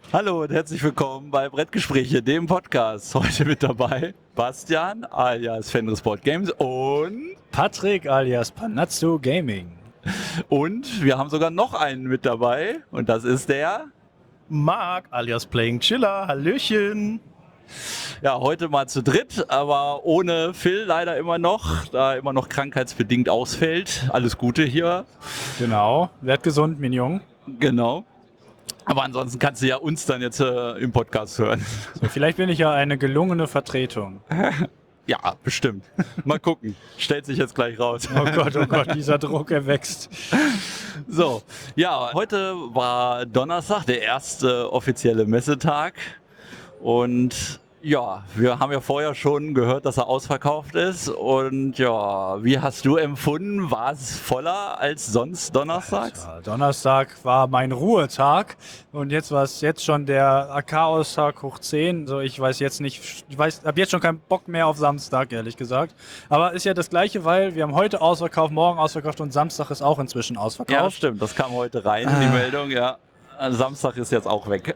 Hallo und herzlich willkommen bei Brettgespräche, dem Podcast. Heute mit dabei Bastian alias Fenris Board Games Patrick alias Panazzo Gaming. Und wir haben sogar noch einen mit dabei und das ist der... Marc alias Playing Chiller, Hallöchen. Ja, heute mal zu dritt, aber ohne Phil leider immer noch, da immer noch krankheitsbedingt ausfällt. Alles Gute hier. Genau, werd gesund, mein Jung. Genau. Aber ansonsten kannst du ja uns dann jetzt im Podcast hören. So, vielleicht bin ich ja eine gelungene Vertretung. Ja, bestimmt. Mal gucken. Stellt sich jetzt gleich raus. Oh Gott, dieser Druck, er wächst. So, ja, heute war Donnerstag, der erste offizielle Messetag. Und ja, wir haben ja vorher schon gehört, dass er ausverkauft ist. Und ja, wie hast du empfunden? War es voller als sonst donnerstags? Ja, Donnerstag war mein Ruhetag und jetzt war es jetzt schon der Chaos-Tag hoch 10. So, ich weiß jetzt nicht, habe jetzt schon keinen Bock mehr auf Samstag, ehrlich gesagt. Aber ist ja das Gleiche, weil wir haben heute ausverkauft, morgen ausverkauft und Samstag ist auch inzwischen ausverkauft. Ja, stimmt. Das kam heute rein, die Meldung, ja. Samstag ist jetzt auch weg.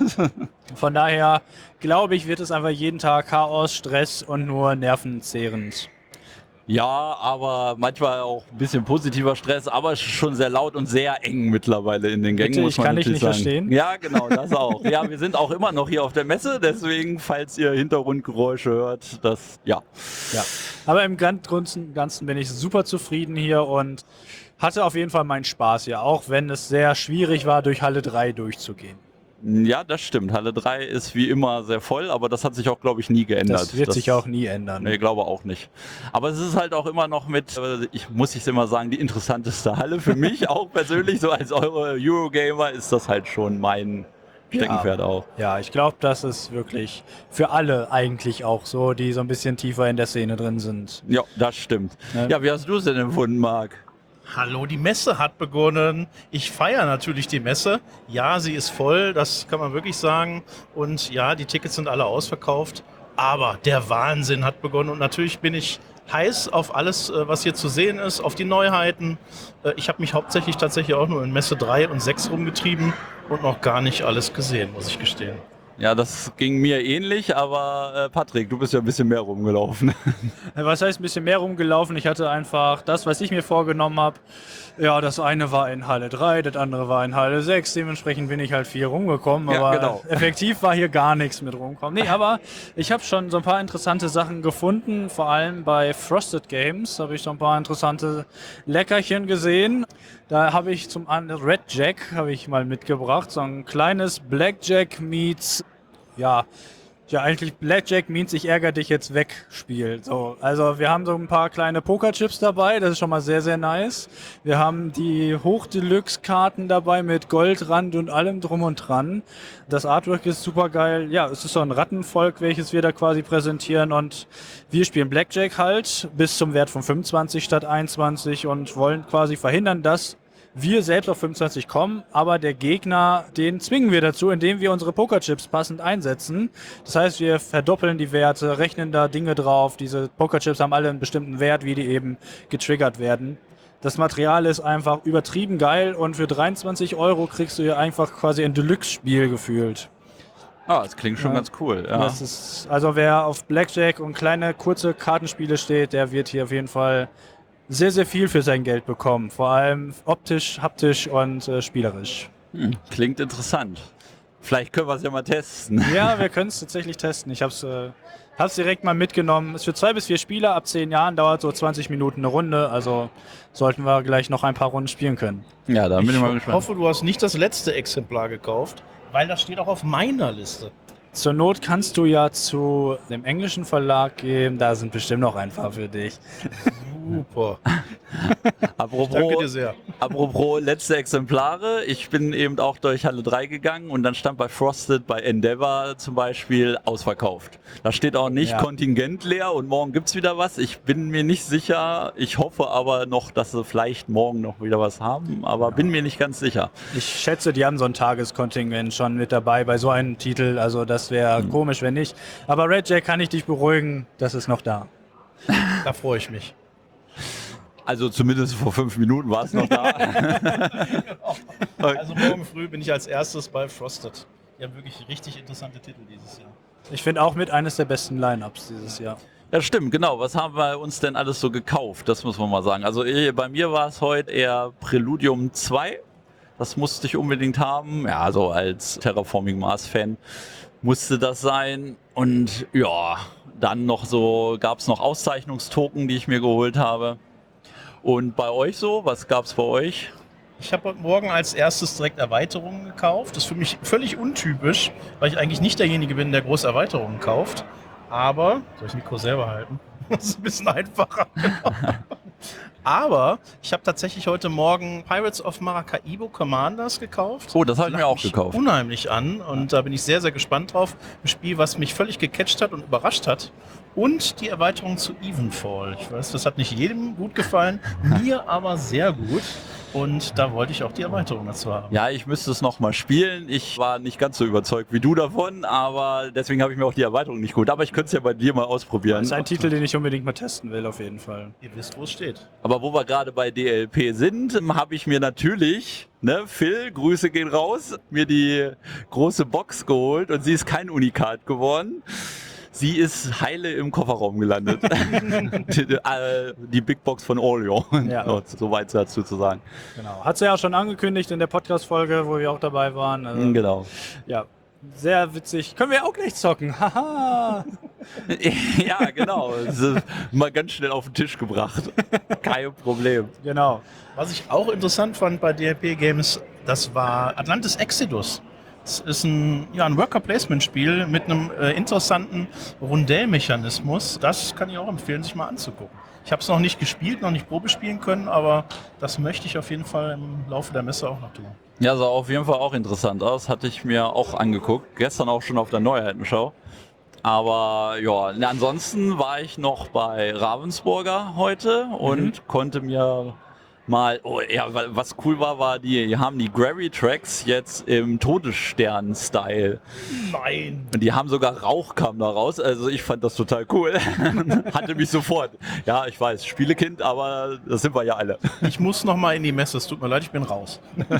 Von daher glaube ich, wird es einfach jeden Tag Chaos, Stress und nur nervenzehrend. Ja, aber manchmal auch ein bisschen positiver Stress, aber es ist schon sehr laut und sehr eng mittlerweile in den Gängen. Bitte, muss man kann ich natürlich nicht sagen. verstehen. Ja, genau, das auch. Ja, wir sind auch immer noch hier auf der Messe, deswegen, falls ihr Hintergrundgeräusche hört, das, ja. Ja, aber im Ganzen und Ganzen bin ich super zufrieden hier und hatte auf jeden Fall meinen Spaß hier, auch wenn es sehr schwierig war, durch Halle 3 durchzugehen. Ja, das stimmt. Halle 3 ist wie immer sehr voll, aber das hat sich auch, glaube ich, nie geändert. Das wird sich auch nie ändern. Nee, glaube auch nicht. Aber es ist halt auch immer noch mit, muss ich immer sagen, die interessanteste Halle für mich, auch persönlich, so als eure Eurogamer ist das halt schon mein Steckenpferd auch. Ja, ich glaube, das ist wirklich für alle eigentlich auch so, die so ein bisschen tiefer in der Szene drin sind. Ja, das stimmt. Ne? Ja, wie hast du es denn empfunden, Marc? Hallo, die Messe hat begonnen. Ich feiere natürlich die Messe. Ja, sie ist voll, das kann man wirklich sagen. Und ja, die Tickets sind alle ausverkauft. Aber der Wahnsinn hat begonnen und natürlich bin ich heiß auf alles, was hier zu sehen ist, auf die Neuheiten. Ich habe mich hauptsächlich tatsächlich auch nur in Messe 3 und 6 rumgetrieben und noch gar nicht alles gesehen, muss ich gestehen. Ja, das ging mir ähnlich, aber Patrick, du bist ja ein bisschen mehr rumgelaufen. Was heißt ein bisschen mehr rumgelaufen? Ich hatte einfach das, was ich mir vorgenommen habe. Ja, das eine war in Halle 3, das andere war in Halle 6. Dementsprechend bin ich halt viel rumgekommen. Ja, Aber genau. effektiv war hier gar nichts mit rumkommen. Nee, aber ich habe schon so ein paar interessante Sachen gefunden. Vor allem bei Frosted Games habe ich so ein paar interessante Leckerchen gesehen. Da habe ich zum anderen Red Jack habe ich mal mitgebracht. So ein kleines Blackjack meets, ja, eigentlich Blackjack means ich ärgere dich jetzt weg Spiel. So, also wir haben so ein paar kleine Pokerchips dabei, das ist schon mal sehr, sehr nice. Wir haben die Hochdeluxe-Karten dabei mit Goldrand und allem drum und dran. Das Artwork ist super geil. Ja, es ist so ein Rattenvolk, welches wir da quasi präsentieren und wir spielen Blackjack halt bis zum Wert von 25 statt 21 und wollen quasi verhindern, dass wir selbst auf 25 kommen, aber der Gegner, den zwingen wir dazu, indem wir unsere Pokerchips passend einsetzen. Das heißt, wir verdoppeln die Werte, rechnen da Dinge drauf. Diese Pokerchips haben alle einen bestimmten Wert, wie die eben getriggert werden. Das Material ist einfach übertrieben geil und für 23 € kriegst du hier einfach quasi ein Deluxe-Spiel gefühlt. Ah, das klingt schon ganz cool. Ja. Das ist, also wer auf Blackjack und kleine, kurze Kartenspiele steht, der wird hier auf jeden Fall sehr, sehr viel für sein Geld bekommen. Vor allem optisch, haptisch und spielerisch. Klingt interessant. Vielleicht können wir es ja mal testen. Ja, wir können es tatsächlich testen. Ich habe es direkt mal mitgenommen. Ist für 2 bis 4 Spieler ab 10 Jahren, dauert so 20 Minuten eine Runde. Also sollten wir gleich noch ein paar Runden spielen können. Ja, da bin ich mal Ich gespannt. hoffe, du hast nicht das letzte Exemplar gekauft, weil das steht auch auf meiner Liste. Zur Not kannst du ja zu dem englischen Verlag gehen. Da sind bestimmt noch ein paar für dich. Super. Danke dir sehr. Apropos letzte Exemplare, ich bin eben auch durch Halle 3 gegangen und dann stand bei Frosted, bei Endeavor zum Beispiel, ausverkauft. Da steht auch nicht Kontingent leer und morgen gibt's wieder was. Ich bin mir nicht sicher, ich hoffe aber noch, dass sie vielleicht morgen noch wieder was haben, aber bin mir nicht ganz sicher. Ich schätze, die haben so ein Tageskontingent schon mit dabei bei so einem Titel. Also das wäre komisch, wenn nicht. Aber Red Jack, kann ich dich beruhigen, das ist noch da. Da freue ich mich. Also zumindest vor 5 Minuten war es noch da. Also morgen früh bin ich als erstes bei Frosted. Die haben wirklich richtig interessante Titel dieses Jahr. Ich finde auch mit eines der besten Line-Ups dieses Jahr. Ja, stimmt, genau. Was haben wir uns denn alles so gekauft? Das muss man mal sagen. Also bei mir war es heute eher Preludium 2. Das musste ich unbedingt haben. Ja, also als Terraforming Mars-Fan musste das sein. Und ja, dann noch so, gab es noch Auszeichnungstoken, die ich mir geholt habe. Und bei euch so? Was gab es bei euch? Ich habe heute Morgen als erstes direkt Erweiterungen gekauft. Das ist für mich völlig untypisch, weil ich eigentlich nicht derjenige bin, der große Erweiterungen kauft. Aber, soll ich das Mikro selber halten? Das ist ein bisschen einfacher. Aber ich habe tatsächlich heute Morgen Pirates of Maracaibo Commanders gekauft. Oh, das habe ich mir auch Mich gekauft. unheimlich an und da bin ich sehr, sehr gespannt drauf. Ein Spiel, was mich völlig gecatcht hat und überrascht hat. Und die Erweiterung zu Evenfall. Ich weiß, das hat nicht jedem gut gefallen, mir aber sehr gut. Und da wollte ich auch die Erweiterung dazu haben. Ja, ich müsste es nochmal spielen. Ich war nicht ganz so überzeugt wie du davon, aber deswegen habe ich mir auch die Erweiterung nicht geholt. Aber ich könnte es ja bei dir mal ausprobieren. Das ist ein Titel, den ich unbedingt mal testen will, auf jeden Fall. Ihr wisst, wo es steht. Aber wo wir gerade bei DLP sind, habe ich mir natürlich, Phil, Grüße gehen raus, mir die große Box geholt und sie ist kein Unikat geworden. Sie ist heile im Kofferraum gelandet. Die Big Box von Orion. Ja. Soweit dazu zu sagen. Genau. Hat sie ja schon angekündigt in der Podcast-Folge, wo wir auch dabei waren. Also, Genau. ja, sehr witzig. Können wir auch gleich zocken. Haha. Ja, genau. Das ist mal ganz schnell auf den Tisch gebracht. Kein Problem. Genau. Was ich auch interessant fand bei DLP Games, das war Atlantis Exodus. Es ist ein Worker-Placement-Spiel mit einem interessanten Rundellmechanismus. Das kann ich auch empfehlen, sich mal anzugucken. Ich habe es noch nicht gespielt, noch nicht Probe spielen können, aber das möchte ich auf jeden Fall im Laufe der Messe auch noch tun. Ja, sah auf jeden Fall auch interessant aus. Hatte ich mir auch angeguckt. Gestern auch schon auf der Neuheitenschau. Aber ja, ansonsten war ich noch bei Ravensburger heute und konnte mir mal, was cool war, die haben die Gravy-Tracks jetzt im Todesstern-Style. Nein! Und die haben sogar Rauch kam da raus, also ich fand das total cool. Hatte mich sofort. Ja, ich weiß, Spielekind, aber das sind wir ja alle. Ich muss noch mal in die Messe, es tut mir leid, ich bin raus.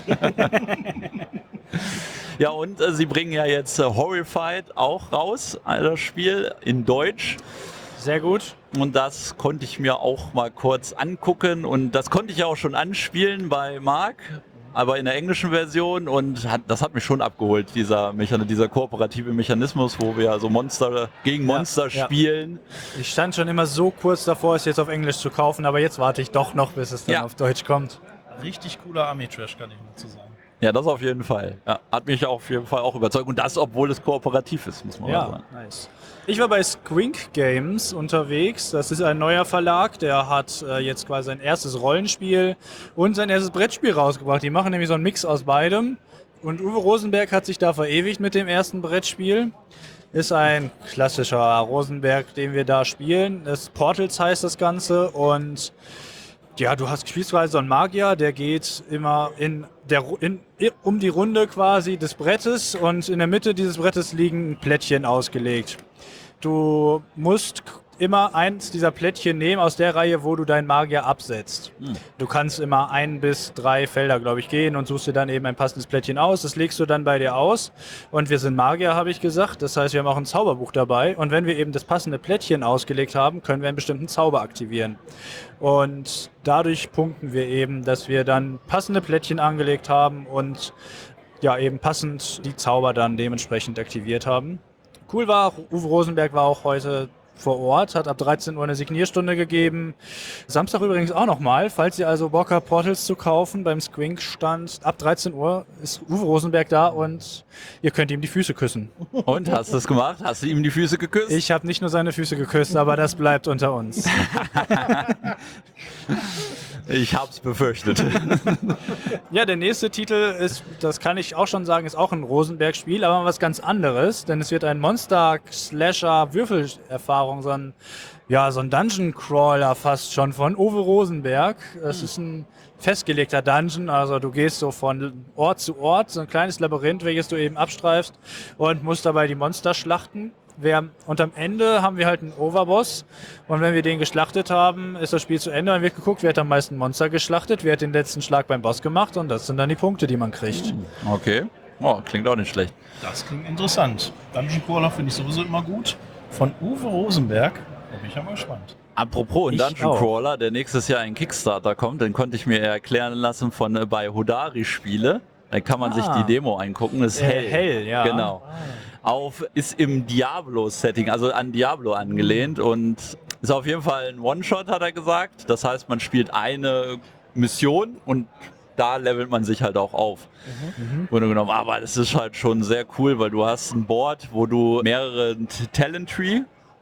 Ja, und sie bringen ja jetzt Horrified auch raus, das Spiel in Deutsch. Sehr gut. Und das konnte ich mir auch mal kurz angucken und das konnte ich ja auch schon anspielen bei Marc, aber in der englischen Version und das hat mich schon abgeholt, dieser kooperative Mechanismus, wo wir so Monster gegen Monster spielen. Ich stand schon immer so kurz davor, es jetzt auf Englisch zu kaufen, aber jetzt warte ich doch noch, bis es dann auf Deutsch kommt. Richtig cooler Army-Trash, kann ich nur zu sagen. Ja, das auf jeden Fall. Ja, hat mich auf jeden Fall auch überzeugt und das, obwohl es kooperativ ist, muss man mal sagen. Nice. Ich war bei Squink Games unterwegs. Das ist ein neuer Verlag, der hat jetzt quasi sein erstes Rollenspiel und sein erstes Brettspiel rausgebracht. Die machen nämlich so einen Mix aus beidem. Und Uwe Rosenberg hat sich da verewigt mit dem ersten Brettspiel. Ist ein klassischer Rosenberg, den wir da spielen. Das Portals heißt das Ganze und ja, du spielst quasi so einen Magier, der geht immer um die Runde quasi des Brettes und in der Mitte dieses Brettes liegen Plättchen ausgelegt. Du musst immer eins dieser Plättchen nehmen aus der Reihe, wo du deinen Magier absetzt. Du kannst immer 1 bis 3 Felder, glaube ich, gehen und suchst dir dann eben ein passendes Plättchen aus. Das legst du dann bei dir aus. Und wir sind Magier, habe ich gesagt. Das heißt, wir haben auch ein Zauberbuch dabei. Und wenn wir eben das passende Plättchen ausgelegt haben, können wir einen bestimmten Zauber aktivieren. Und dadurch punkten wir eben, dass wir dann passende Plättchen angelegt haben und ja eben passend die Zauber dann dementsprechend aktiviert haben. Cool war, Uwe Rosenberg war auch heute vor Ort, hat ab 13 Uhr eine Signierstunde gegeben. Samstag übrigens auch nochmal, falls ihr also Bock habt, Portals zu kaufen, beim Squink-Stand ab 13 Uhr ist Uwe Rosenberg da und ihr könnt ihm die Füße küssen. Und, hast du es gemacht? Hast du ihm die Füße geküsst? Ich habe nicht nur seine Füße geküsst, aber das bleibt unter uns. Ich hab's befürchtet. Ja, der nächste Titel ist, das kann ich auch schon sagen, ist auch ein Rosenberg-Spiel, aber was ganz anderes, denn es wird ein Monster-Slasher-Würfelerfahrung, so ein Dungeon-Crawler fast schon von Uwe Rosenberg. Es ist ein festgelegter Dungeon, also du gehst so von Ort zu Ort, so ein kleines Labyrinth, welches du eben abstreifst und musst dabei die Monster schlachten. Und am Ende haben wir halt einen Overboss und wenn wir den geschlachtet haben, ist das Spiel zu Ende. Dann wird geguckt, wer hat am meisten Monster geschlachtet, wer hat den letzten Schlag beim Boss gemacht und das sind dann die Punkte, die man kriegt. Okay. Oh, klingt auch nicht schlecht. Das klingt interessant. Dungeon Crawler finde ich sowieso immer gut. Von Uwe Rosenberg. Da bin ich ja mal gespannt. Apropos ein Ich Dungeon auch. Crawler, der nächstes Jahr in Kickstarter kommt, den konnte ich mir erklären lassen von bei Hodari Spiele. Da kann man sich die Demo angucken. Das ist Hell. Hell, ja. Genau. Ist im Diablo-Setting, also an Diablo angelehnt und ist auf jeden Fall ein One-Shot, hat er gesagt. Das heißt, man spielt eine Mission und da levelt man sich halt auch auf. Wurde genommen. Aber das ist halt schon sehr cool, weil du hast ein Board, wo du mehrere Talent Tree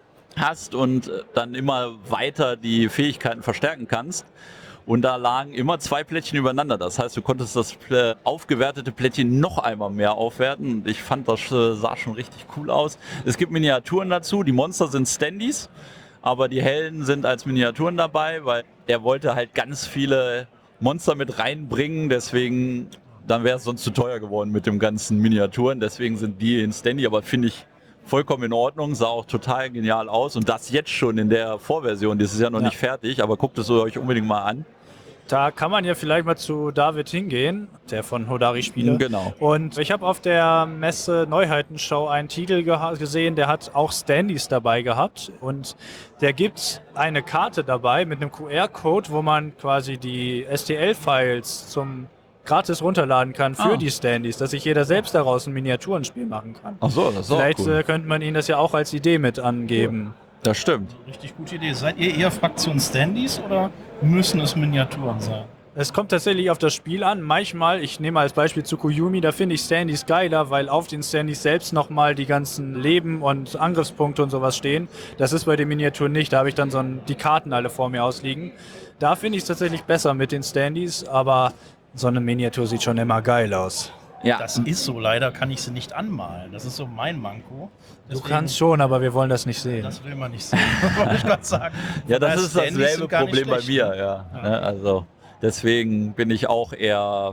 hast und dann immer weiter die Fähigkeiten verstärken kannst. Und da lagen immer 2 Plättchen übereinander. Das heißt, du konntest das aufgewertete Plättchen noch einmal mehr aufwerten. Und ich fand, das sah schon richtig cool aus. Es gibt Miniaturen dazu. Die Monster sind Standees, aber die Helden sind als Miniaturen dabei, weil er wollte halt ganz viele Monster mit reinbringen. Deswegen, dann wäre es sonst zu teuer geworden mit dem ganzen Miniaturen. Deswegen sind die in Standee, aber finde ich vollkommen in Ordnung, sah auch total genial aus und das jetzt schon in der Vorversion, das ist ja noch nicht fertig, aber guckt es euch unbedingt mal an. Da kann man ja vielleicht mal zu David hingehen, der von Hodari Spiele. Genau. Und ich habe auf der Messe Neuheitenshow einen Titel gesehen, der hat auch Standees dabei gehabt und der gibt eine Karte dabei mit einem QR-Code, wo man quasi die STL-Files zum gratis runterladen kann für die Standees, dass sich jeder selbst daraus ein Miniaturenspiel machen kann. Ach so, das ist Vielleicht auch cool. könnte man ihnen das ja auch als Idee mit angeben. Das stimmt. Richtig gute Idee. Seid ihr eher Fraktion Standees oder müssen es Miniaturen sein? Es kommt tatsächlich auf das Spiel an. Manchmal, ich nehme als Beispiel Tsukuyomi, da finde ich Standees geiler, weil auf den Standees selbst nochmal die ganzen Leben und Angriffspunkte und sowas stehen. Das ist bei den Miniaturen nicht. Da habe ich dann die Karten alle vor mir ausliegen. Da finde ich es tatsächlich besser mit den Standees, aber so eine Miniatur sieht schon immer geil aus. Ja, Das ist so, leider kann ich sie nicht anmalen. Das ist so mein Manko. Du kannst schon, aber wir wollen das nicht sehen. Das will man nicht sehen, wollte ich gerade sagen. ja, das Von ist daher, Standees dasselbe sind gar nicht Problem bei schlecht. mir, ja. Ne, also deswegen bin ich auch eher,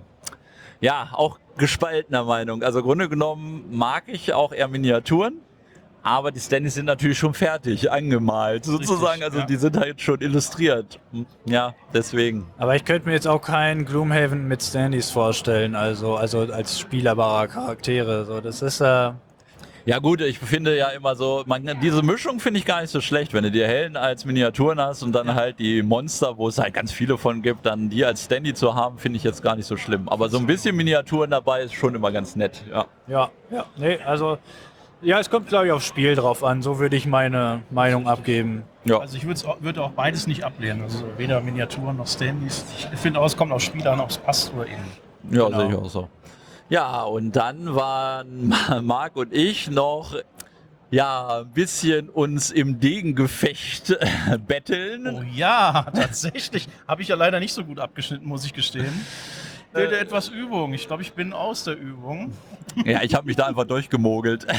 ja, auch gespaltener Meinung. Also im Grunde genommen mag ich auch eher Miniaturen, aber die Standees sind natürlich schon fertig, angemalt sozusagen. Also ja. die sind halt schon illustriert. Ja, deswegen. Aber ich könnte mir jetzt auch keinen Gloomhaven mit Standees vorstellen, also als spielbarer Charaktere. So, das ist Ja gut, ich finde ja immer so, diese Mischung finde ich gar nicht so schlecht, wenn du die Helden als Miniaturen hast und dann halt die Monster, wo es halt ganz viele von gibt, dann die als Standee zu haben, finde ich jetzt gar nicht so schlimm. Aber so ein bisschen Miniaturen dabei ist schon immer ganz nett, ja. ja, nee, also ja, es kommt glaube ich aufs Spiel drauf an. So würde ich meine Meinung abgeben. Ja, Also ich würde auch beides nicht ablehnen. Also weder Miniaturen noch Standees. Ich finde auch, es kommt auf Spiel an, ob es passt oder eben. ja, genau. sehe ich auch so. Ja, und dann waren Marc und ich noch ja, ein bisschen uns im Degengefecht betteln. Oh ja, tatsächlich. Habe ich ja leider nicht so gut abgeschnitten, muss ich gestehen. Bitte etwas Übung. Ich glaube, ich bin aus der Übung. Ja, ich habe mich da einfach durchgemogelt.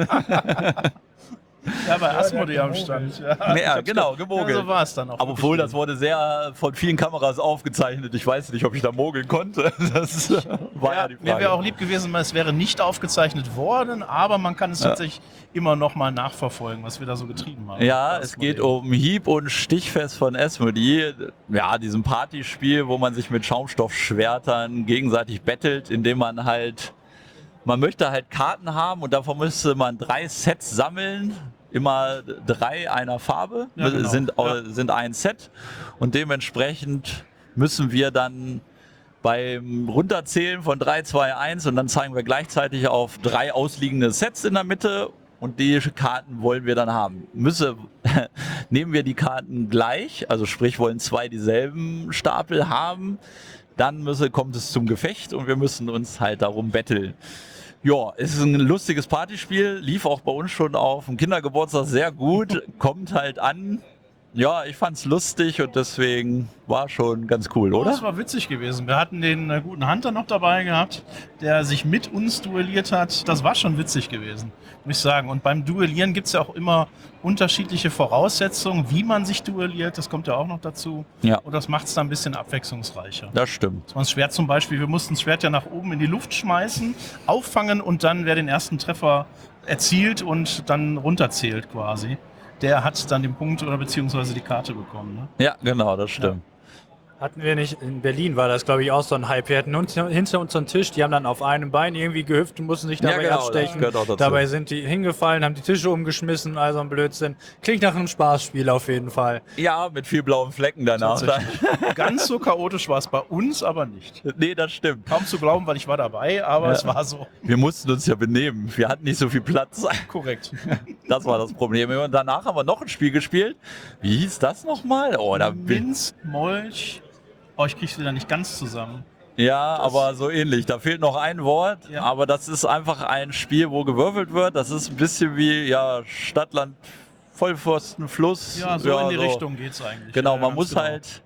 Ja, bei Asmodee am Stand. Ja, genau, gemogelt. Ja, so war es dann auch. Aber obwohl, das wurde sehr von vielen Kameras aufgezeichnet. Ich weiß nicht, ob ich da mogeln konnte. Das war ja die Frage. Mir wäre auch lieb gewesen, es wäre nicht aufgezeichnet worden, aber man kann es tatsächlich immer noch mal nachverfolgen, was wir da so getrieben haben. Ja, es geht um Hieb- und Stichfest von Asmodee. Ja, diesem Partyspiel, wo man sich mit Schaumstoffschwertern gegenseitig bettelt, indem man halt, man möchte halt Karten haben und davon müsste man 3 Sets sammeln. Immer 3 einer Farbe, Ja, genau. sind ein Set und dementsprechend müssen wir dann beim Runterzählen von 3, 2, 1 und dann zeigen wir gleichzeitig auf 3 ausliegende Sets in der Mitte und die Karten wollen wir dann haben. Nehmen wir die Karten gleich, also sprich wollen 2 dieselben Stapel haben, dann kommt es zum Gefecht und wir müssen uns halt darum betteln. Ja, es ist ein lustiges Partyspiel, lief auch bei uns schon auf dem Kindergeburtstag sehr gut, kommt halt an. Ja, ich fand's lustig und deswegen war schon ganz cool, oder? Das war witzig gewesen. Wir hatten den guten Hunter noch dabei gehabt, der sich mit uns duelliert hat. Das war schon witzig gewesen, muss ich sagen. Und beim Duellieren gibt es ja auch immer unterschiedliche Voraussetzungen, wie man sich duelliert. Das kommt ja auch noch dazu. Ja. Und das macht es dann ein bisschen abwechslungsreicher. Das stimmt. Das war ein Schwert zum Beispiel. Wir mussten das Schwert ja nach oben in die Luft schmeißen, auffangen und dann, wer den ersten Treffer erzielt und dann runterzählt quasi, der hat dann den Punkt oder beziehungsweise die Karte bekommen. Ne? Ja, genau, das stimmt. Hatten wir nicht, in Berlin war das, glaube ich, auch so ein Hype. Wir hatten hinter uns so einen Tisch, die haben dann auf einem Bein irgendwie gehüpft und mussten sich dabei abstechen. Das gehört auch dazu. Dabei sind die hingefallen, haben die Tische umgeschmissen, also ein Blödsinn. Klingt nach einem Spaßspiel auf jeden Fall. Ja, mit viel blauen Flecken danach. Ganz so chaotisch war es bei uns aber nicht. Nee, das stimmt. Kaum zu glauben, weil ich war dabei, aber es war so. Wir mussten uns ja benehmen. Wir hatten nicht so viel Platz. Korrekt. Das war das Problem. Und danach haben wir noch ein Spiel gespielt. Wie hieß das nochmal? Oh, da Minz, Molch. Oh, ich krieg's wieder nicht ganz zusammen. Ja, aber so ähnlich. Da fehlt noch ein Wort, Ja. aber das ist einfach ein Spiel, wo gewürfelt wird. Das ist ein bisschen wie Stadtland, Vollpfosten, Fluss. Ja, so in die Richtung geht's eigentlich. Genau, Ja, man ganz muss genau. halt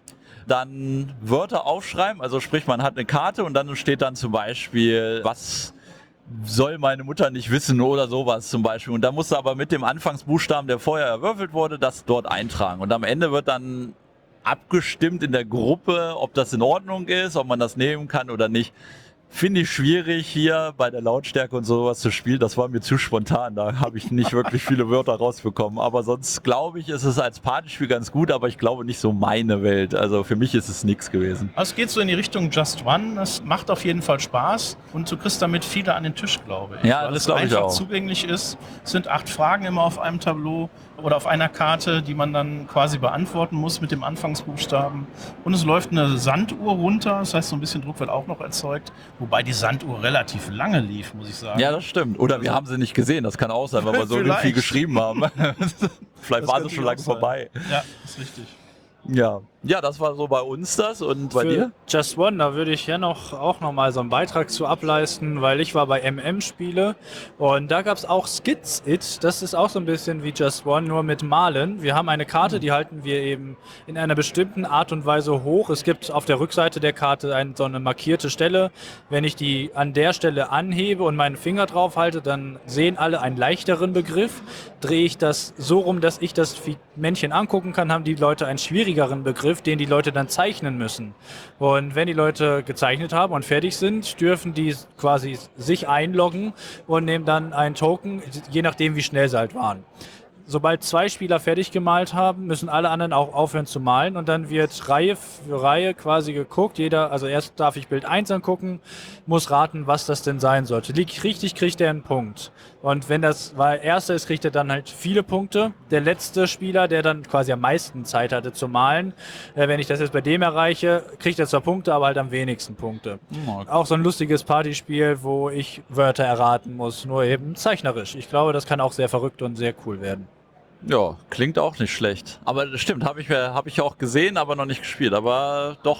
dann Wörter aufschreiben. Also sprich, man hat eine Karte und dann steht dann zum Beispiel, was soll meine Mutter nicht wissen oder sowas zum Beispiel. Und da musst du aber mit dem Anfangsbuchstaben, der vorher erwürfelt wurde, das dort eintragen. Und am Ende wird dann abgestimmt in der Gruppe, ob das in Ordnung ist, ob man das nehmen kann oder nicht. Finde ich schwierig hier bei der Lautstärke und sowas zu spielen. Das war mir zu spontan. Da habe ich nicht wirklich viele Wörter rausbekommen. Aber sonst glaube ich, ist es als Partyspiel ganz gut, aber ich glaube nicht so meine Welt. Also für mich ist es nichts gewesen. Also es geht so in die Richtung Just One. Das macht auf jeden Fall Spaß und du kriegst damit viele an den Tisch, glaube ich. Ja, weil das es glaube ich einfach auch. zugänglich ist. Es sind 8 Fragen immer auf einem Tableau oder auf einer Karte, die man dann quasi beantworten muss mit dem Anfangsbuchstaben. Und es läuft eine Sanduhr runter, das heißt, so ein bisschen Druck wird auch noch erzeugt. Wobei die Sanduhr relativ lange lief, muss ich sagen. Ja, das stimmt. Oder wir haben sie nicht gesehen. Das kann auch sein, weil wir so Vielleicht. viel geschrieben haben. Vielleicht Das war könnte sie schon auch lange sein. vorbei. Ja, ist richtig. Ja. Ja, das war so bei uns das. Und bei Für dir? Just One, da würde ich ja auch noch mal so einen Beitrag zu ableisten, weil ich war bei MM-Spiele und da gab es auch Skits It. Das ist auch so ein bisschen wie Just One, nur mit Malen. Wir haben eine Karte, die halten wir eben in einer bestimmten Art und Weise hoch. Es gibt auf der Rückseite der Karte so eine markierte Stelle. Wenn ich die an der Stelle anhebe und meinen Finger drauf halte, dann sehen alle einen leichteren Begriff. Drehe ich das so rum, dass ich das Männchen angucken kann, haben die Leute einen schwierigeren Begriff, den die Leute dann zeichnen müssen. Und wenn die Leute gezeichnet haben und fertig sind, dürfen die quasi sich einloggen und nehmen dann einen Token, je nachdem wie schnell sie halt waren. Sobald 2 Spieler fertig gemalt haben, müssen alle anderen auch aufhören zu malen und dann wird Reihe für Reihe quasi geguckt. Also erst darf ich Bild 1 angucken, muss raten, was das denn sein sollte. Liegt ich richtig, kriegt er einen Punkt. Und wenn das Erster ist, kriegt er dann halt viele Punkte. Der letzte Spieler, der dann quasi am meisten Zeit hatte zu malen, wenn ich das jetzt bei dem erreiche, kriegt er zwar Punkte, aber halt am wenigsten Punkte. Auch so ein lustiges Partyspiel, wo ich Wörter erraten muss, nur eben zeichnerisch. Ich glaube, das kann auch sehr verrückt und sehr cool werden. Ja, klingt auch nicht schlecht. Aber das stimmt, habe ich auch gesehen, aber noch nicht gespielt. Aber doch,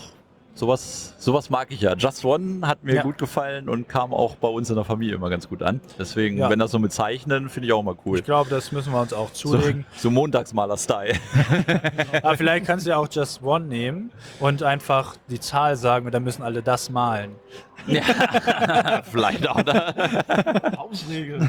sowas mag ich ja. Just One hat mir gut gefallen und kam auch bei uns in der Familie immer ganz gut an. Deswegen, wenn das so mit Zeichnen, finde ich auch immer cool. Ich glaube, das müssen wir uns auch zulegen. So Montagsmaler-Style. Aber vielleicht kannst du ja auch Just One nehmen und einfach die Zahl sagen und dann müssen alle das malen. Vielleicht auch. Ne? Hausregeln.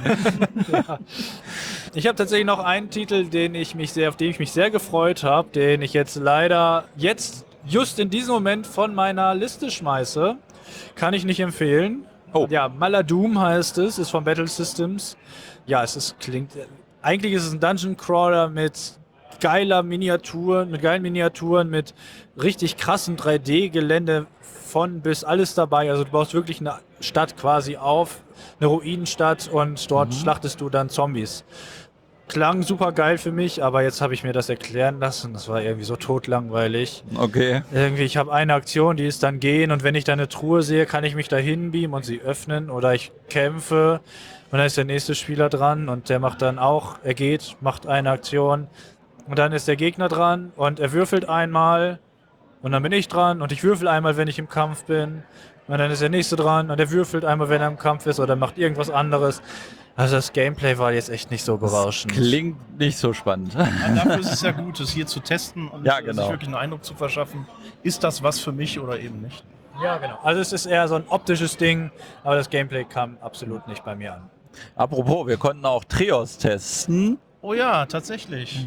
Ich habe tatsächlich noch einen Titel, auf den ich mich sehr gefreut habe, den ich jetzt leider just in diesem Moment von meiner Liste schmeiße. Kann ich nicht empfehlen. Oh. Ja, Maladoom heißt es, ist von Battle Systems. Ja, eigentlich ist es ein Dungeon Crawler mit geilen Miniaturen, mit richtig krassen 3D-Gelände von bis alles dabei. Also du baust wirklich eine Stadt quasi auf, eine Ruinenstadt und dort schlachtest du dann Zombies. Klang super geil für mich, aber jetzt habe ich mir das erklären lassen. Das war irgendwie so totlangweilig. Okay. Ich habe eine Aktion, die ist dann gehen und wenn ich da eine Truhe sehe, kann ich mich da hinbeamen und sie öffnen oder ich kämpfe und dann ist der nächste Spieler dran und der macht dann auch, macht eine Aktion und dann ist der Gegner dran und er würfelt einmal und dann bin ich dran und ich würfel einmal, wenn ich im Kampf bin und dann ist der nächste dran und der würfelt einmal, wenn er im Kampf ist oder macht irgendwas anderes. Also das Gameplay war jetzt echt nicht so berauschend. Klingt nicht so spannend. Ja, dafür ist es ja gut, es hier zu testen und Ja, sich genau. wirklich einen Eindruck zu verschaffen. Ist das was für mich oder eben nicht? Ja, genau. Also es ist eher so ein optisches Ding, aber das Gameplay kam absolut nicht bei mir an. Apropos, wir konnten auch Treos testen. Oh ja, tatsächlich.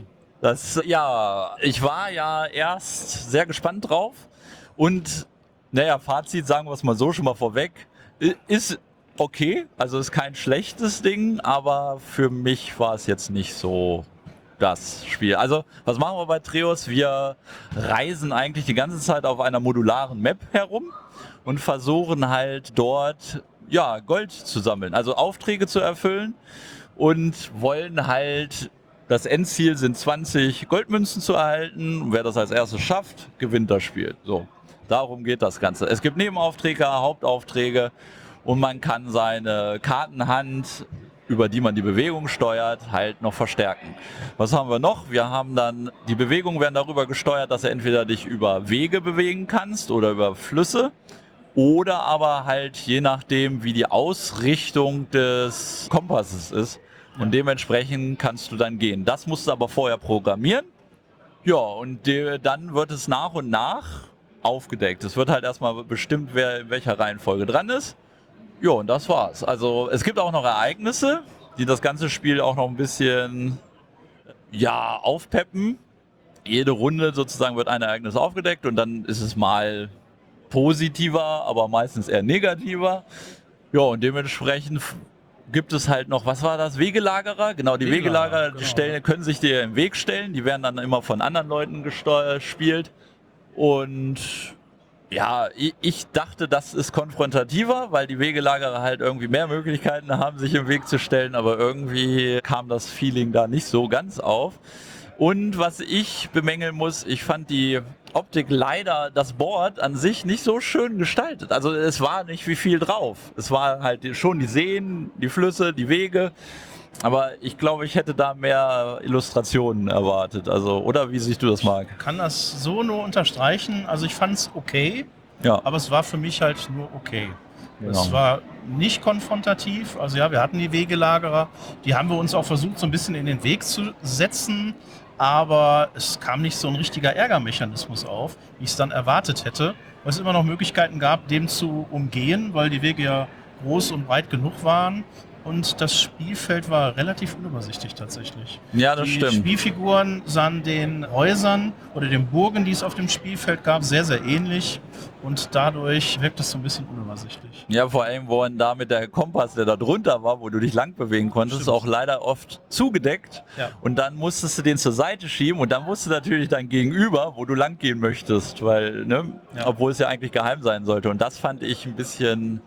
Ich war ja erst sehr gespannt drauf und Fazit, sagen wir es mal so, schon mal vorweg, ist okay, also ist kein schlechtes Ding, aber für mich war es jetzt nicht so das Spiel. Also, was machen wir bei Treos? Wir reisen eigentlich die ganze Zeit auf einer modularen Map herum und versuchen halt dort Gold zu sammeln, also Aufträge zu erfüllen und wollen halt, das Endziel sind 20 Goldmünzen zu erhalten. Wer das als erstes schafft, gewinnt das Spiel. So, darum geht das Ganze. Es gibt Nebenaufträge, Hauptaufträge und man kann seine Kartenhand, über die man die Bewegung steuert, halt noch verstärken. Was haben wir noch? Wir haben dann, die Bewegungen werden darüber gesteuert, dass du entweder dich über Wege bewegen kannst oder über Flüsse oder aber halt je nachdem, wie die Ausrichtung des Kompasses ist und dementsprechend kannst du dann gehen. Das musst du aber vorher programmieren. Ja, und dann wird es nach und nach aufgedeckt. Es wird halt erstmal bestimmt, wer in welcher Reihenfolge dran ist. Ja, und das war's. Also es gibt auch noch Ereignisse, die das ganze Spiel auch noch ein bisschen aufpeppen. Jede Runde sozusagen wird ein Ereignis aufgedeckt und dann ist es mal positiver, aber meistens eher negativer. Ja, und dementsprechend gibt es halt noch, was war das? Wegelagerer? Genau, die Wegelagerer können sich dir im Weg stellen. Die werden dann immer von anderen Leuten gespielt. Und ja, ich dachte, das ist konfrontativer, weil die Wegelagerer halt irgendwie mehr Möglichkeiten haben, sich im Weg zu stellen. Aber irgendwie kam das Feeling da nicht so ganz auf. Und was ich bemängeln muss, ich fand die Optik leider, das Board an sich nicht so schön gestaltet. Also es war nicht wie viel drauf. Es war halt schon die Seen, die Flüsse, die Wege. Aber ich glaube, ich hätte da mehr Illustrationen erwartet. Also, oder wie siehst du das, Marc? Ich kann das so nur unterstreichen. Also ich fand es okay, aber es war für mich halt nur okay. Genau. Es war nicht konfrontativ. Also ja, wir hatten die Wegelagerer. Die haben wir uns auch versucht, so ein bisschen in den Weg zu setzen. Aber es kam nicht so ein richtiger Ärgermechanismus auf, wie ich es dann erwartet hätte. Weil es immer noch Möglichkeiten gab, dem zu umgehen, weil die Wege ja groß und breit genug waren. Und das Spielfeld war relativ unübersichtlich tatsächlich. Ja, das stimmt. Die Spielfiguren sahen den Häusern oder den Burgen, die es auf dem Spielfeld gab, sehr, sehr ähnlich. Und dadurch wirkt es so ein bisschen unübersichtlich. Ja, vor allem wurden da mit der Kompass, der da drunter war, wo du dich lang bewegen konntest, Stimmt. auch leider oft zugedeckt. Ja. Und dann musstest du den zur Seite schieben und dann musst du natürlich dein Gegenüber, wo du lang gehen möchtest, weil, obwohl es ja eigentlich geheim sein sollte. Und das fand ich ein bisschen,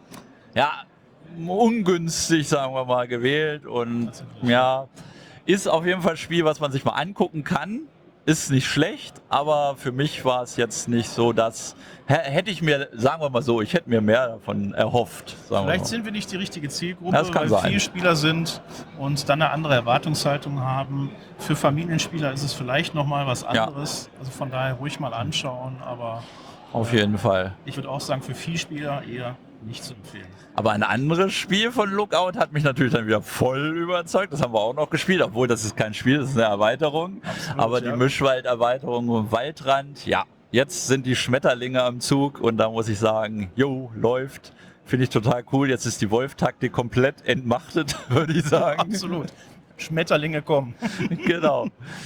ungünstig, sagen wir mal, gewählt. Und ist auf jeden Fall ein Spiel, was man sich mal angucken kann. Ist nicht schlecht, aber für mich war es jetzt nicht so, dass hätte ich mir, sagen wir mal so, ich hätte mir mehr davon erhofft. Vielleicht sind wir nicht die richtige Zielgruppe, das kann weil sein. viele Spieler sind und dann eine andere Erwartungshaltung haben. Für Familienspieler ist es vielleicht nochmal was anderes. Also von daher ruhig mal anschauen, aber auf jeden Fall. Ich würde auch sagen, für Vielspieler eher nicht zu empfehlen. Aber ein anderes Spiel von Lookout hat mich natürlich dann wieder voll überzeugt. Das haben wir auch noch gespielt, obwohl das ist kein Spiel, das ist eine Erweiterung. Absolut, aber die Mischwald-Erweiterung im Waldrand, jetzt sind die Schmetterlinge am Zug und da muss ich sagen, läuft. Finde ich total cool. Jetzt ist die Wolf-Taktik komplett entmachtet, würde ich sagen. Absolut. Schmetterlinge kommen. Genau.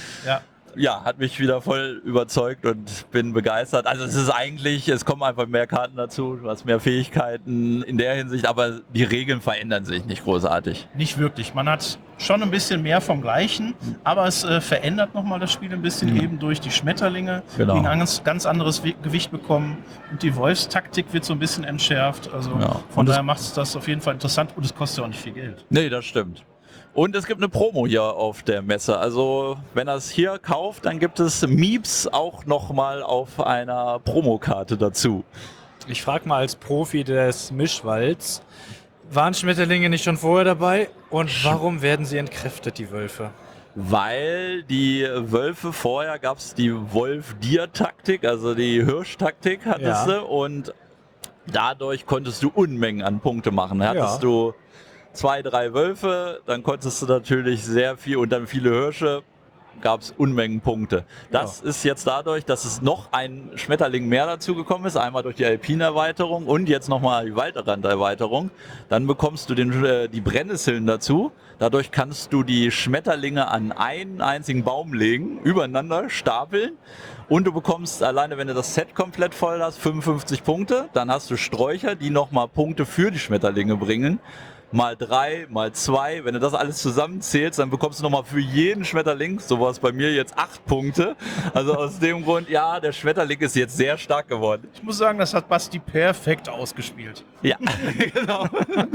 Ja, hat mich wieder voll überzeugt und bin begeistert. Also es kommen einfach mehr Karten dazu, du hast mehr Fähigkeiten in der Hinsicht, aber die Regeln verändern sich nicht großartig. Nicht wirklich. Man hat schon ein bisschen mehr vom Gleichen, aber es verändert nochmal das Spiel ein bisschen eben durch die Schmetterlinge, die ein ganz anderes Gewicht bekommen und die Wolfstaktik wird so ein bisschen entschärft. Also von daher macht es das auf jeden Fall interessant und es kostet ja auch nicht viel Geld. Nee, das stimmt. Und es gibt eine Promo hier auf der Messe. Also wenn er es hier kauft, dann gibt es Meeps auch nochmal auf einer Promokarte dazu. Ich frage mal als Profi des Mischwalds, waren Schmetterlinge nicht schon vorher dabei? Und warum werden sie entkräftet, die Wölfe? Weil die Wölfe, vorher gab es die Wolf-Dir-Taktik, also die Hirsch-Taktik hattest du. Und dadurch konntest du Unmengen an Punkte machen. Hattest du 2, 3 Wölfe, dann konntest du natürlich sehr viel und dann viele Hirsche, gab es Unmengen Punkte. Das ist jetzt dadurch, dass es noch ein Schmetterling mehr dazu gekommen ist, einmal durch die Alpine-Erweiterung und jetzt nochmal die Waldrand-Erweiterung. Dann bekommst du die Brennnesseln dazu. Dadurch kannst du die Schmetterlinge an einen einzigen Baum legen, übereinander stapeln und du bekommst alleine, wenn du das Set komplett voll hast, 55 Punkte. Dann hast du Sträucher, die nochmal Punkte für die Schmetterlinge bringen. mal 3, mal 2. Wenn du das alles zusammenzählst, dann bekommst du nochmal für jeden Schmetterling, sowas bei mir jetzt 8 Punkte. Also aus dem Grund, ja, der Schmetterling ist jetzt sehr stark geworden. Ich muss sagen, das hat Basti perfekt ausgespielt. Ja, genau.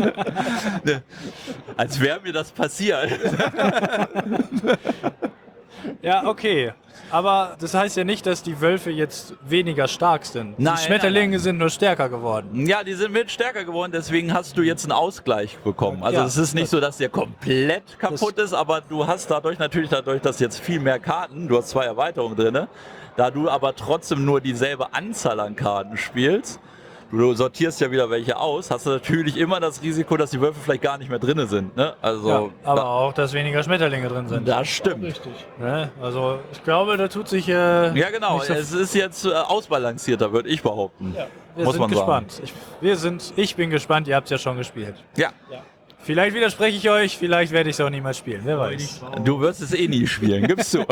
Als wäre mir das passiert. Ja, okay. Aber das heißt ja nicht, dass die Wölfe jetzt weniger stark sind. Nein, die Schmetterlinge nein. sind nur stärker geworden. Ja, die sind mit stärker geworden, deswegen hast du jetzt einen Ausgleich bekommen. Also Ja, es ist nicht so, dass der komplett kaputt ist, aber du hast dadurch, dass jetzt viel mehr Karten, du hast 2 Erweiterungen drin, da du aber trotzdem nur dieselbe Anzahl an Karten spielst, du sortierst ja wieder welche aus, hast du natürlich immer das Risiko, dass die Wölfe vielleicht gar nicht mehr drin sind. Ne? Also, Ja, aber auch, dass weniger Schmetterlinge drin sind. das stimmt. Richtig. Ne? Also ich glaube, da tut sich... Ja, genau. nicht so Es ist jetzt ausbalancierter, würde ich behaupten. Ja. wir muss sind man sagen. gespannt. Ich bin gespannt, ihr habt es ja schon gespielt. Ja, Vielleicht widerspreche ich euch, vielleicht werde ich es auch niemals spielen, wer weiß. du wirst es eh nie spielen, gibst du.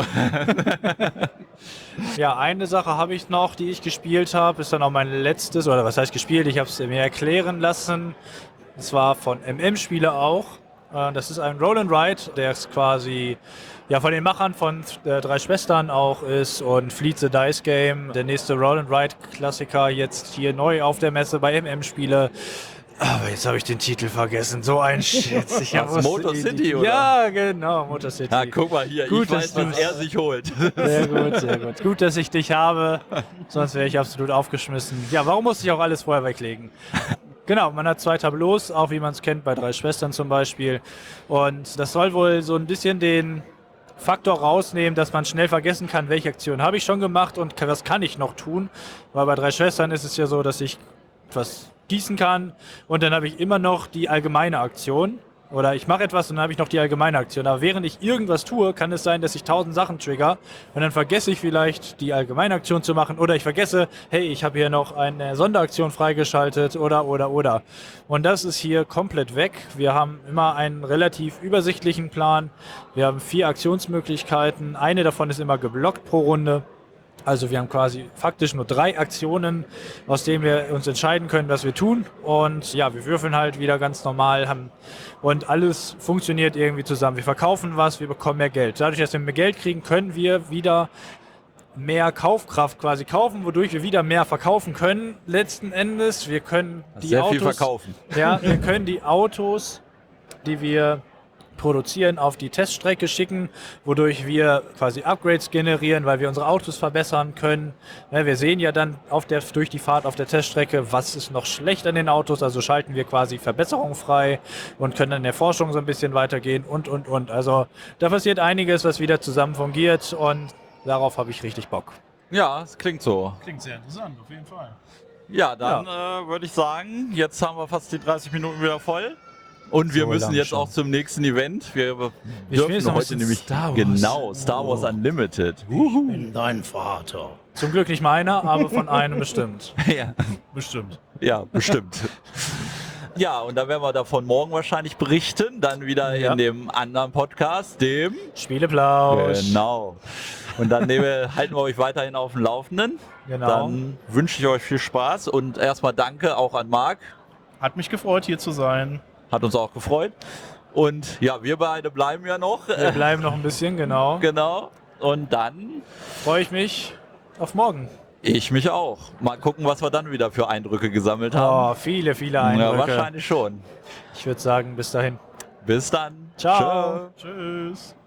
Ja, eine Sache habe ich noch, die ich gespielt habe, ist dann auch mein letztes, oder was heißt gespielt, ich habe es mir erklären lassen. Das war von MM-Spiele auch. Das ist ein Roll and Ride, der ist quasi ja, von den Machern von 3 Schwestern auch ist und Fleet the Dice Game, der nächste Roll and Ride Klassiker, jetzt hier neu auf der Messe bei MM-Spiele. Aber jetzt habe ich den Titel vergessen. So ein Shit. Was, Motor City, oder? Ja, genau, Motor City. Ja, guck mal hier, Gut, ich weiß, dass was du- er sich holt. Sehr gut, sehr gut. Gut, dass ich dich habe, sonst wäre ich absolut aufgeschmissen. Ja, warum musste ich auch alles vorher weglegen? Genau, man hat 2 Tableaus, auch wie man es kennt bei 3 Schwestern zum Beispiel. Und das soll wohl so ein bisschen den Faktor rausnehmen, dass man schnell vergessen kann, welche Aktion habe ich schon gemacht und was kann ich noch tun. Weil bei 3 Schwestern ist es ja so, dass ich etwas gießen kann und dann habe ich immer noch die allgemeine Aktion. Oder ich mache etwas und dann habe ich noch die allgemeine Aktion. Aber während ich irgendwas tue, kann es sein, dass ich 1000 Sachen trigger und dann vergesse ich vielleicht die allgemeine Aktion zu machen oder ich vergesse, hey, ich habe hier noch eine Sonderaktion freigeschaltet oder. Und das ist hier komplett weg. Wir haben immer einen relativ übersichtlichen Plan. Wir haben 4 Aktionsmöglichkeiten. Eine davon ist immer geblockt pro Runde. Also wir haben quasi faktisch nur 3 Aktionen, aus denen wir uns entscheiden können, was wir tun. Und ja, wir würfeln halt wieder ganz normal und alles funktioniert irgendwie zusammen. Wir verkaufen was, wir bekommen mehr Geld. Dadurch, dass wir mehr Geld kriegen, können wir wieder mehr Kaufkraft quasi kaufen, wodurch wir wieder mehr verkaufen können. Letzten Endes, wir können die Sehr Autos, viel verkaufen. Ja, wir können die Autos, die wir produzieren, auf die Teststrecke schicken, wodurch wir quasi Upgrades generieren, weil wir unsere Autos verbessern können. Ja, wir sehen ja dann durch die Fahrt auf der Teststrecke, was ist noch schlecht an den Autos, also schalten wir quasi Verbesserungen frei und können dann in der Forschung so ein bisschen weitergehen und. Also da passiert einiges, was wieder zusammen fungiert und darauf habe ich richtig Bock. Ja, es klingt so. Klingt sehr interessant, auf jeden Fall. Ja, dann würde ich sagen, jetzt haben wir fast die 30 Minuten wieder voll. Und wir So müssen lang jetzt schon. auch zum nächsten Event. Wir spielen dürfen jetzt noch ein heute bisschen nämlich Star Wars. Genau, Star Wars Unlimited. Ich bin dein Vater. Zum Glück nicht meiner, aber von einem bestimmt. Ja. Bestimmt. Ja, bestimmt. Ja, und da werden wir davon morgen wahrscheinlich berichten, dann wieder Ja. in dem anderen Podcast, dem... Spieleplausch. Genau. Und dann halten wir euch weiterhin auf dem Laufenden. Genau. Dann wünsche ich euch viel Spaß und erstmal danke auch an Marc. Hat mich gefreut, hier zu sein. Hat uns auch gefreut. Und ja, wir beide bleiben ja noch. Wir bleiben noch ein bisschen, genau. Genau. Und dann Freue ich mich auf morgen. ich mich auch. Mal gucken, was wir dann wieder für Eindrücke gesammelt haben. Oh, viele Eindrücke. Ja, wahrscheinlich schon. Ich würde sagen, bis dahin. Bis dann. Ciao. Tschö. Tschüss.